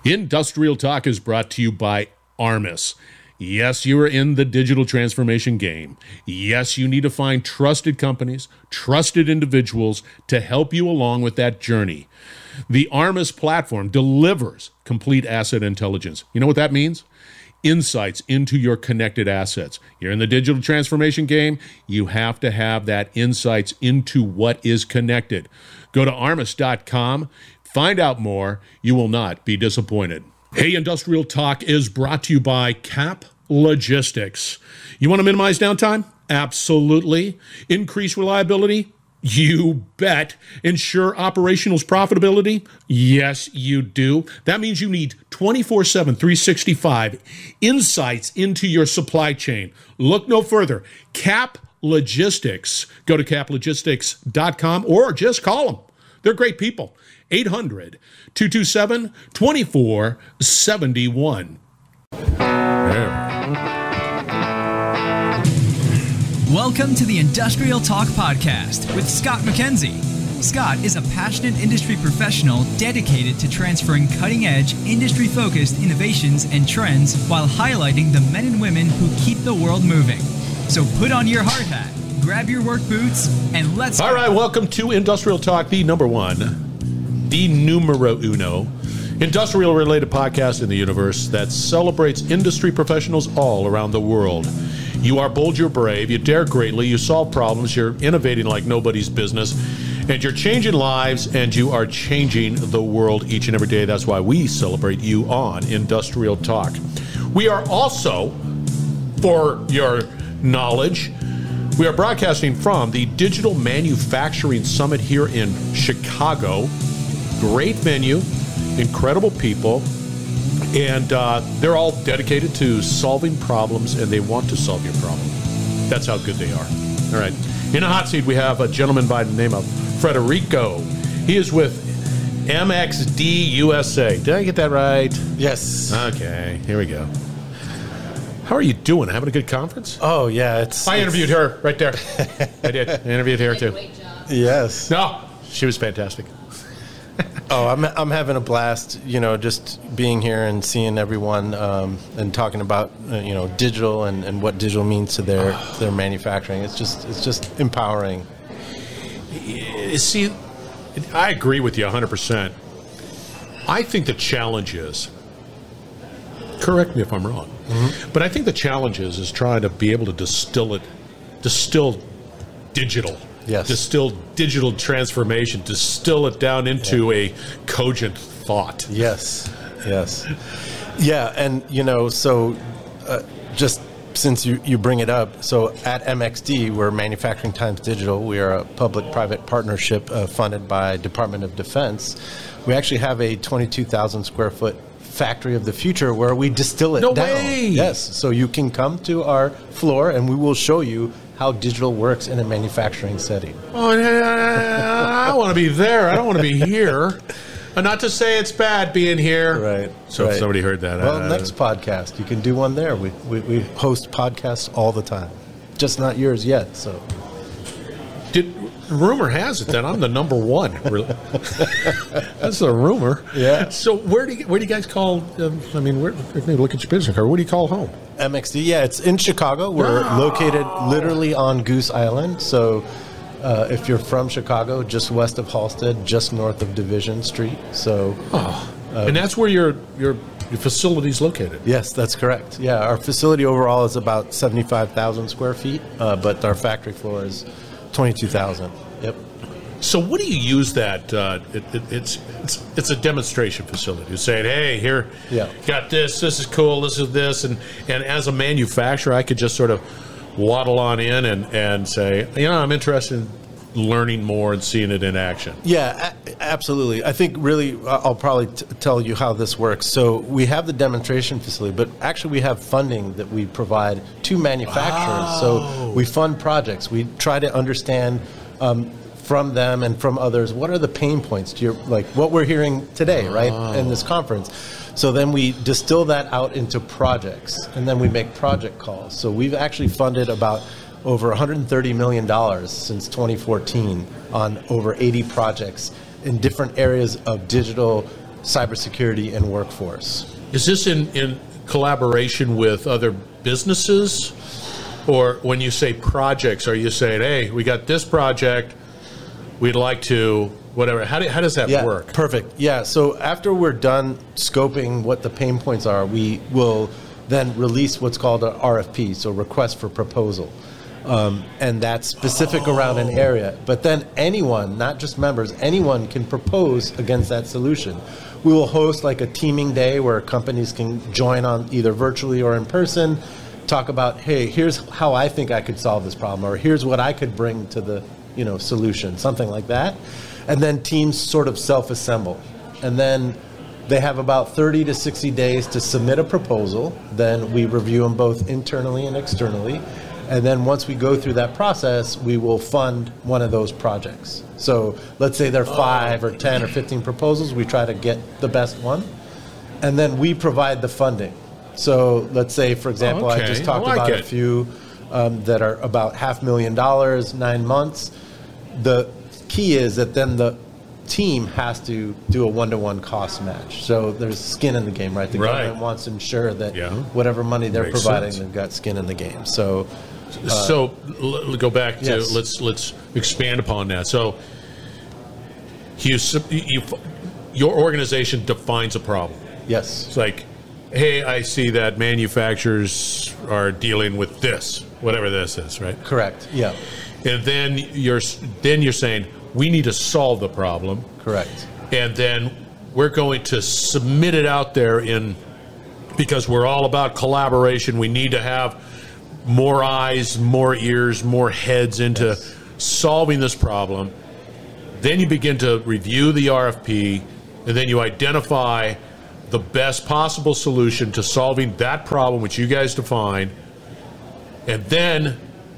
Industrial Talk is brought to you by Armis. Yes, you are in the digital transformation game. Yes, you need to find trusted companies, trusted individuals to help you along with that journey. The Armis platform delivers complete asset intelligence. You know what that means? Insights into your connected assets. You're in the digital transformation game, you have to have that insights into what is connected. Go to armis.com, find out more. You will not be disappointed. Hey, Industrial Talk is brought to you by CAP Logistics. You want to minimize downtime? Absolutely. Increase reliability? You bet. Ensure operational profitability? Yes, you do. That means you need 24/7, 365 insights into your supply chain. Look no further. CAP Logistics. Go to caplogistics.com or just call them. They're great people. 800-227-2471. Welcome to the Industrial Talk Podcast with Scott McKenzie. Scott is a passionate industry professional dedicated to transferring cutting-edge, industry-focused innovations and trends while highlighting the men and women who keep the world moving. So put on your hard hat, grab your work boots, and let's go. All right, welcome to Industrial Talk, the number one, the numero uno, industrial-related podcast in the universe that celebrates industry professionals all around the world. You are bold, you're brave, you dare greatly, you solve problems, you're innovating like nobody's business, and you're changing lives, and you are changing the world each and every day. That's why we celebrate you on Industrial Talk. We are also, for your knowledge, we are broadcasting from the Digital Manufacturing Summit here in Chicago. Great venue, incredible people. And they're all dedicated to solving problems, and they want to solve your problem. That's how good they are. All right. In a hot seat, we have a gentleman by the name of Federico. He is with MXD USA. Did I get that right? Yes. Okay. Here we go. How are you doing? Having a good conference? Oh, yeah. I interviewed her right there. I did. I interviewed her, too. Great job. Yes. No, she was fantastic. Oh, I'm having a blast, just being here and seeing everyone and talking about, digital and what digital means to their manufacturing. It's just empowering. See, I agree with you 100%. I think the challenge is, correct me if I'm wrong, but I think the challenge is trying to be able to distill digital. Yes. Distill digital transformation, distill it down into a cogent thought. Yes. Yeah, and, so just since you bring it up, so at MXD, we're Manufacturing Times Digital. We are a public-private partnership funded by Department of Defense. We actually have a 22,000 square foot factory of the future where we distill it down. No way! Yes, so you can come to our floor and we will show you how digital works in a manufacturing setting. Oh, I want to be there. I don't want to be here. Not to say it's bad being here. Right. So if somebody heard that. Well, next podcast, you can do one there. We host podcasts all the time. Just not yours yet, so. Rumor has it that I'm the number one. That's a rumor. Yeah. So where do you guys call? Maybe look at your business card. Where do you call home? MXD. Yeah, it's in Chicago. We're located literally on Goose Island. So if you're from Chicago, just west of Halstead, just north of Division Street. So. And that's where your facility is located. Yes, that's correct. Yeah, our facility overall is about 75,000 square feet, but our factory floor is 22,000. Yep. So what do you use that? It's a demonstration facility. You're saying, hey, here, got this. This is cool. This is this, and as a manufacturer, I could just sort of waddle on in and say, I'm interested in learning more and seeing it in action. Yeah, absolutely. I think really I'll probably tell you how this works. So we have the demonstration facility, but actually we have funding that we provide to manufacturers. Wow. So we fund projects. We try to understand from them and from others what are the pain points to what we're hearing today, right, in this conference. So then we distill that out into projects, and then we make project calls. So we've actually funded about over $130 million since 2014 on over 80 projects in different areas of digital cybersecurity and workforce. Is this in collaboration with other businesses? Or when you say projects, are you saying, hey, we got this project, we'd like to, whatever. How does that work? Perfect. Yeah, so after we're done scoping what the pain points are, we will then release what's called an RFP, so request for proposal. And that's specific around an area. But then anyone, not just members, anyone can propose against that solution. We will host like a teaming day where companies can join on either virtually or in person, talk about, hey, here's how I think I could solve this problem, or here's what I could bring to the solution, something like that. And then teams sort of self-assemble. And then they have about 30 to 60 days to submit a proposal. Then we review them both internally and externally. And then once we go through that process, we will fund one of those projects. So let's say there are 5 or 10 or 15 proposals. We try to get the best one. And then we provide the funding. So let's say, for example, I just talked about a few that are about $500,000, 9 months. The key is that then the team has to do a one-to-one cost match. So there's skin in the game, right? The government wants to ensure that whatever money they're providing, they've got skin in the game. So go back to let's expand upon that. So your organization defines a problem. Yes. It's like, hey, I see that manufacturers are dealing with this, whatever this is, right? Correct. Yeah. And then you're saying we need to solve the problem. Correct. And then we're going to submit it out there because we're all about collaboration. We need to have more eyes, more ears, more heads into solving this problem. Then you begin to review the RFP, and then you identify the best possible solution to solving that problem, which you guys define, and then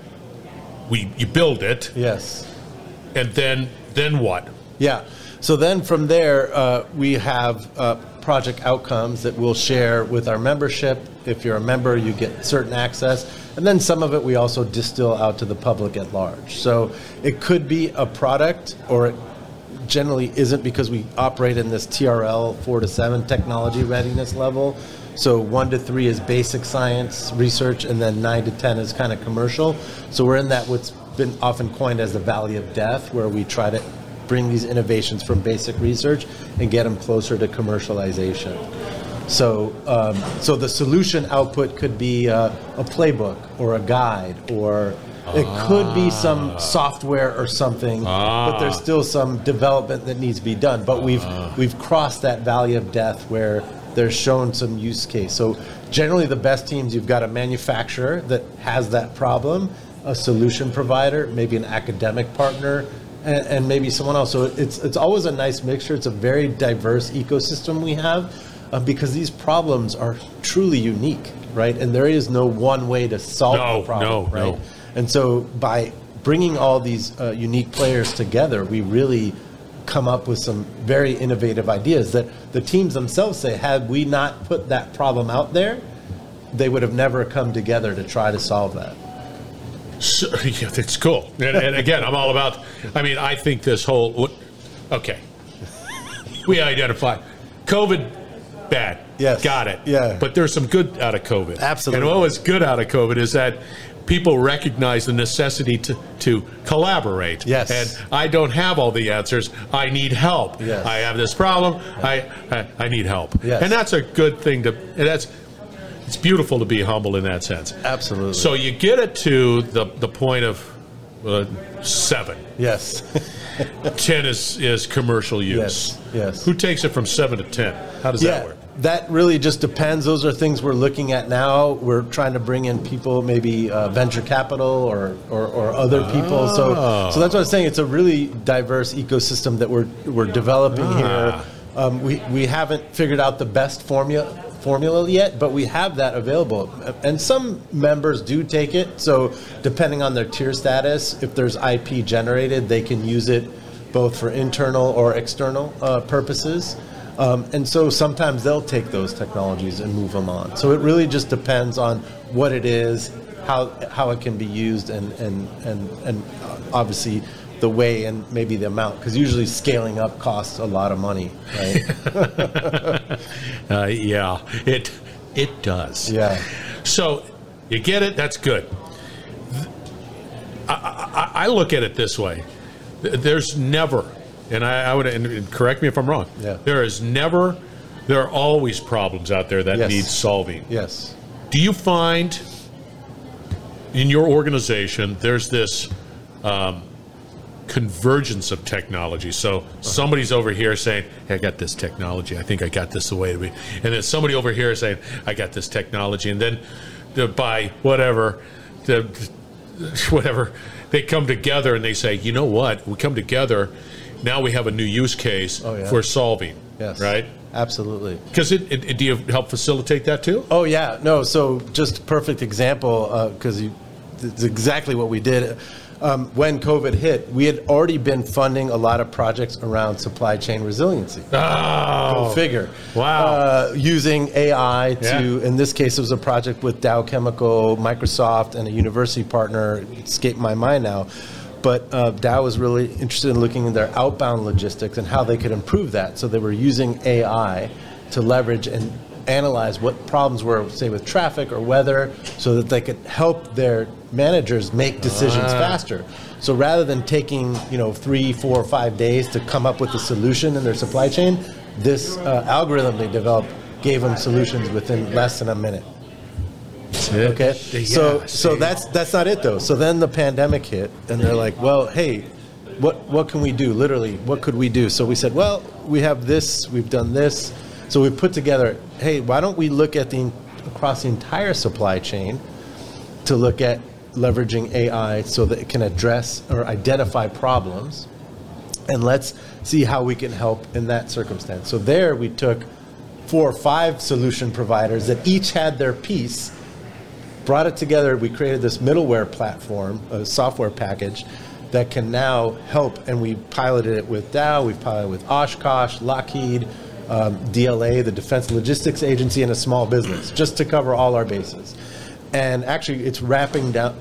you build it. Yes. And then what? Yeah. So then from there, we have project outcomes that we'll share with our membership. If you're a member, you get certain access. And then some of it we also distill out to the public at large. So it could be a product, or it generally isn't, because we operate in this TRL 4 to 7 technology readiness level. So 1 to 3 is basic science research, and then 9 to 10 is kind of commercial. So we're in that what's been often coined as the valley of death, where we try to bring these innovations from basic research and get them closer to commercialization. So the solution output could be a playbook or a guide, or it could be some software or something, but there's still some development that needs to be done. But we've crossed that valley of death where there's shown some use case. So generally the best teams, you've got a manufacturer that has that problem, a solution provider, maybe an academic partner, and maybe someone else. So it's always a nice mixture. It's a very diverse ecosystem we have, because these problems are truly unique, right? And there is no one way to solve the problem, right? No. And so by bringing all these unique players together, we really come up with some very innovative ideas that the teams themselves say, had we not put that problem out there, they would have never come together to try to solve that. So, yeah, it's cool. And again, I'm all about, I think this whole, we identify COVID, bad. Yes. Got it. Yeah. But there's some good out of COVID. Absolutely. And what was good out of COVID is that people recognize the necessity to collaborate. Yes. And I don't have all the answers. I need help. Yes. I have this problem. I need help. Yes. And that's a good thing it's beautiful to be humble in that sense. Absolutely. So you get it to the point of 7. Yes. 10 is commercial use. Yes. Who takes it from 7 to 10? How does that work? That really just depends. Those are things we're looking at now. We're trying to bring in people, maybe venture capital or other people. So that's what I was saying. It's a really diverse ecosystem that we're developing here. We haven't figured out the best formula yet, but we have that available. And some members do take it. So depending on their tier status, if there's IP generated, they can use it both for internal or external purposes. And so sometimes they'll take those technologies and move them on. So it really just depends on what it is, how it can be used, and obviously the way and maybe the amount, because usually scaling up costs a lot of money, right? Yeah, it does. Yeah. So you get it. That's good. I look at it this way. There's never, and I would, and correct me if I'm wrong. Yeah. There are always problems out there that Yes. need solving. Yes. Do you find in your organization there's this convergence of technology? So somebody's over here saying, hey, I got this technology. I think I got this the way to be. And then somebody over here is saying, I got this technology. And then by whatever, they come together and they say, you know what? We come together. Now we have a new use case for solving. Yes. Right? Absolutely. Because do you help facilitate that too? Oh, yeah. No, so just a perfect example, because it's exactly what we did. When COVID hit, we had already been funding a lot of projects around supply chain resiliency. Oh, Go figure. Wow. Using AI to, in this case, it was a project with Dow Chemical, Microsoft, and a university partner. It escaped my mind now. But Dow was really interested in looking at their outbound logistics and how they could improve that. So they were using AI to leverage and analyze what problems were, say, with traffic or weather, so that they could help their managers make decisions faster. So rather than taking 3, 4, 5 days to come up with a solution in their supply chain, this algorithm they developed gave them solutions within less than a minute. Okay, so that's not it though. So then the pandemic hit, and they're like, well, hey, what can we do? Literally, what could we do? So we said, well, we have this, we've done this. So we put together, hey, why don't we look at across the entire supply chain to look at leveraging AI so that it can address or identify problems, and let's see how we can help in that circumstance. So there we took 4 or 5 solution providers that each had their piece, brought it together. We created this middleware platform, a software package that can now help, and we piloted it with Dow, we've piloted it with Oshkosh, Lockheed, DLA, the Defense Logistics Agency, and a small business, just to cover all our bases. And actually, it's wrapping up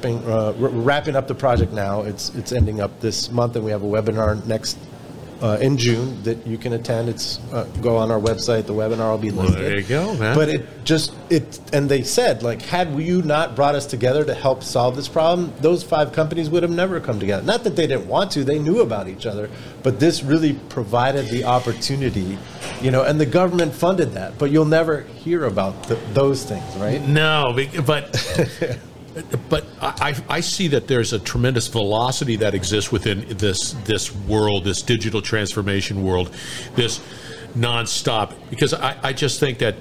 the project now. It's ending up this month, and we have a webinar next in June that you can attend. It's go on our website. The webinar will be listed. Well, there you go, man. But and they said, like, had you not brought us together to help solve this problem, those 5 companies would have never come together. Not that they didn't want to; they knew about each other. But this really provided the opportunity, and the government funded that. But you'll never hear about those things, right? No, but. But I see that there's a tremendous velocity that exists within this world, this digital transformation world, this nonstop. Because I just think that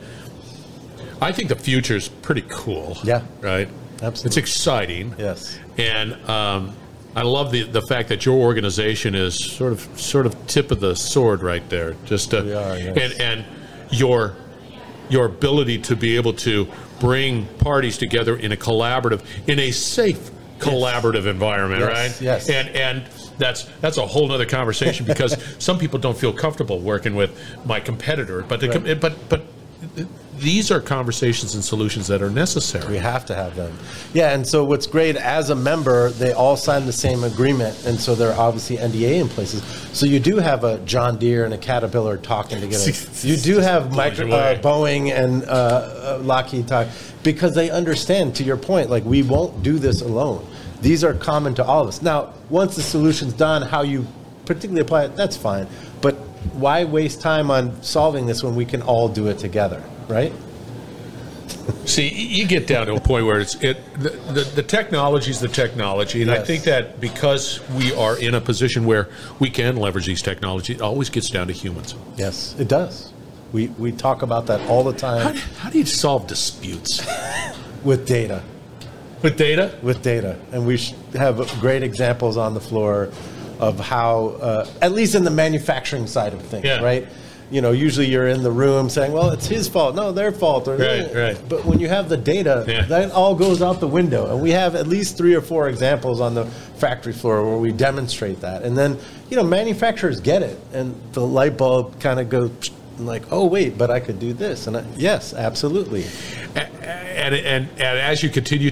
I think the future is pretty cool. Yeah. Right. Absolutely. It's exciting. Yes. And I love the fact that your organization is sort of tip of the sword right there. Just We are, yes. and your ability to be able to bring parties together in a safe collaborative environment, right? Yes. And that's a whole other conversation, because some people don't feel comfortable working with my competitor, but these are conversations and solutions that are necessary. We have to have them. Yeah, and so what's great, as a member, they all sign the same agreement, and so there are obviously NDA in places. So you do have a John Deere and a Caterpillar talking together. You do have Boeing and Lockheed talking, because they understand, to your point, like, we won't do this alone. These are common to all of us. Now, once the solution's done, how you particularly apply it, that's fine. But why waste time on solving this when we can all do it together, right? See, you get down to a point where the technology is the technology, and Yes. I think that because we are in a position where we can leverage these technologies, it always gets down to humans. Yes, it does. We talk about that all the time How do you solve disputes? with data. With data? With data. And we have great examples on the floor of how, at least in the manufacturing side of things, Yeah. right? Usually you're in the room saying, well, it's his fault. No, their fault. Or, Right. But when you have the data, that all goes out the window. And we have at least 3 or 4 examples on the factory floor where we demonstrate that. And then, manufacturers get it. And the light bulb kind of goes like, oh, wait, but I could do this. And yes, absolutely. And as you continue to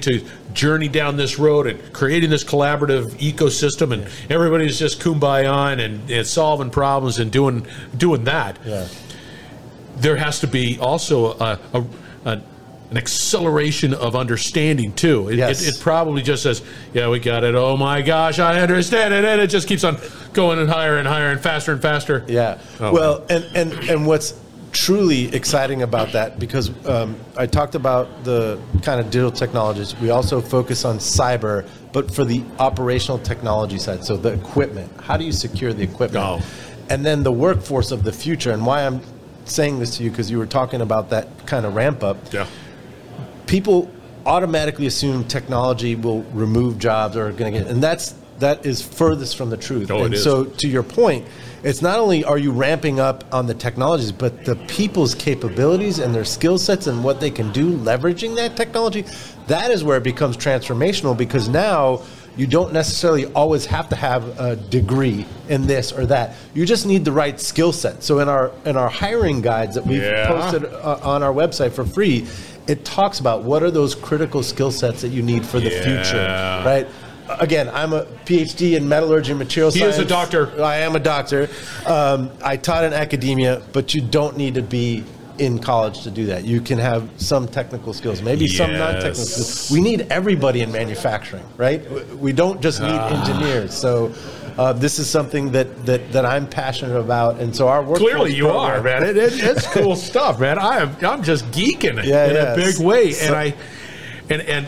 journey down this road and creating this collaborative ecosystem, and everybody's just kumbaya and solving problems and doing that. Yeah. There has to be also an acceleration of understanding too. It probably just says, "Yeah, we got it. Oh my gosh, I understand it," and it just keeps on going and higher and faster and faster. Yeah. Oh. Well, and what's truly exciting about that, because I talked about the kind of digital technologies. We also focus on cyber, but for the operational technology side. So the equipment. How do you secure the equipment? Oh. And then the workforce of the future. And why I'm saying this to you, because you were talking about that kind of ramp up. Yeah. People automatically assume technology will remove jobs or going to get, and that is furthest from the truth. Oh, and it is. So to your point, it's not only are you ramping up on the technologies, but the people's capabilities and their skill sets and what they can do leveraging that technology. That is where it becomes transformational, because now you don't necessarily always have to have a degree in this or that. You just need the right skill set. So in our hiring guides that we've posted on our website for free, it talks about what are those critical skill sets that you need for the future, right? Again, I'm a PhD in metallurgy and material science. He is a doctor. I am a doctor. I taught in academia, but you don't need to be in college to do that. You can have some technical skills, maybe some non-technical skills. We need everybody in manufacturing, right? We don't just need engineers. So this is something that I'm passionate about, and so our work. Clearly, you are, man. It's cool stuff, man. I'm just geeking in a big way, so, and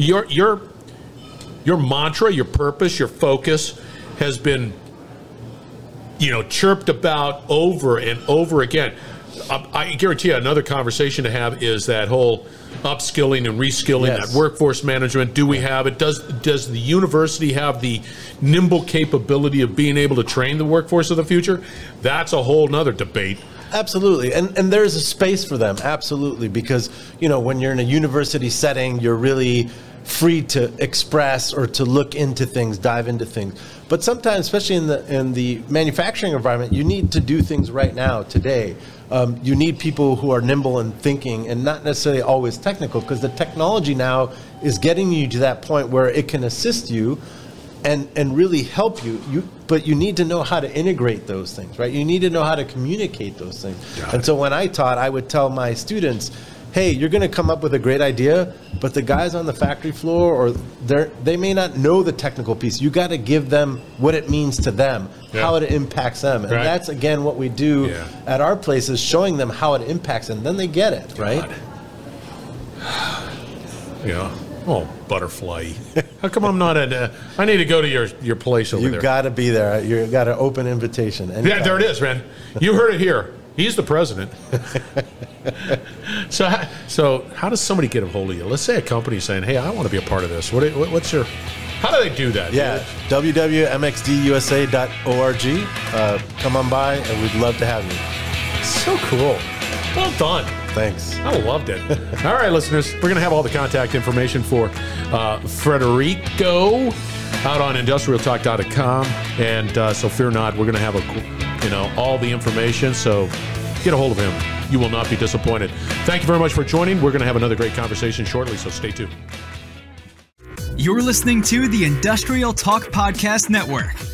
your mantra, your purpose, your focus has been, chirped about over and over again. I guarantee you another conversation to have is that whole upskilling and reskilling, that workforce management. Do we have it? Does the university have the nimble capability of being able to train the workforce of the future? That's a whole nother debate. Absolutely. And there's a space for them. Absolutely. Because, when you're in a university setting, you're really free to express or to look into things, dive into things. But sometimes, especially in the manufacturing environment, you need to do things right now, today. You need people who are nimble and thinking and not necessarily always technical, because the technology now is getting you to that point where it can assist you and really help you. But you need to know how to integrate those things, right? You need to know how to communicate those things. And so when I taught, I would tell my students, hey, you're going to come up with a great idea, but the guys on the factory floor, or they may not know the technical piece. You got to give them what it means to them, how it impacts them. And that's, again, what we do at our place, is showing them how it impacts them. Then they get it, right? Yeah. Oh, butterfly. How come I'm not at... I need to go to your place over there. You've got to be there. You've got an open invitation. Yeah, there it is, man. You heard it here. He's the president. So how does somebody get a hold of you? Let's say a company saying, hey, I want to be a part of this. What's your... How do they do that? Yeah, www.mxdusa.org. Come on by, and we'd love to have you. So cool. Well done. Thanks. I loved it. All right, listeners, we're going to have all the contact information for Federico out on industrialtalk.com. And so fear not, we're going to have all the information. So get a hold of him. You will not be disappointed. Thank you very much for joining. We're going to have another great conversation shortly, so stay tuned. You're listening to the Industrial Talk Podcast Network.